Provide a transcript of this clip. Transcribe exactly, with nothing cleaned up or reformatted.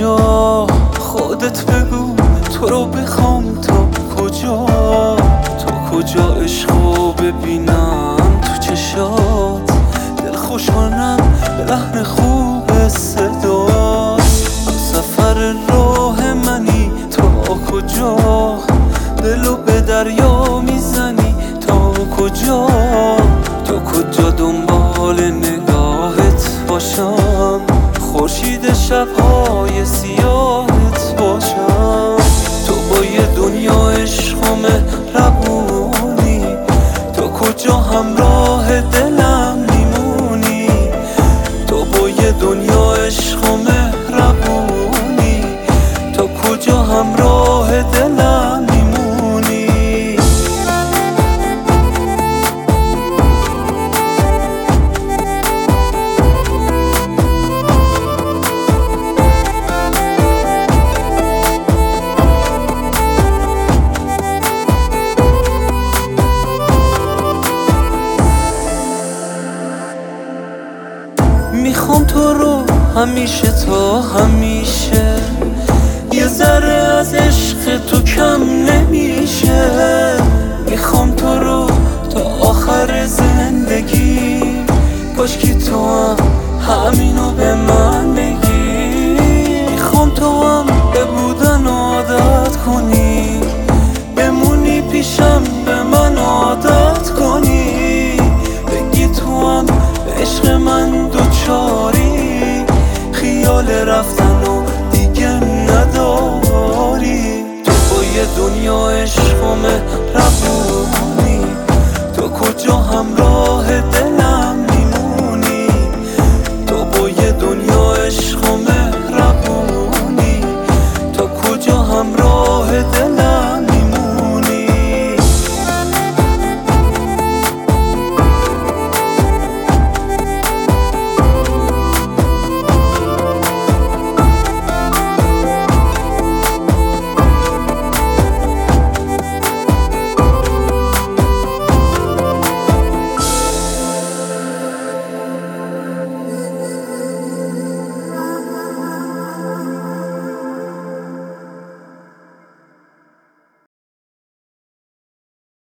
کجا؟ خودت بگو تو رو بخوام تا کجا؟ تا کجا عشقو ببینم تو چشات، دل خوش کنم به لحن خوب صدات. سفر راه منی تا کجا؟ دلو به دریا میزنی تا کجا؟ تا کجا دنبال نگاهت باشم، خورشید شب‌های سیاهت باشم. تو با یه دنیا عشق و مهربونی، تا کجا همراه دلم میمونی؟ تو با یه دنیا عشق و مهربونی، تا کجا همراه دلم میمونی؟ میخوام تو رو همیشه تا همیشه، یه ذره از عشق تو کم نمیشه. میخوام تو رو تا آخر زندگی، کاش که تو هم همینو به من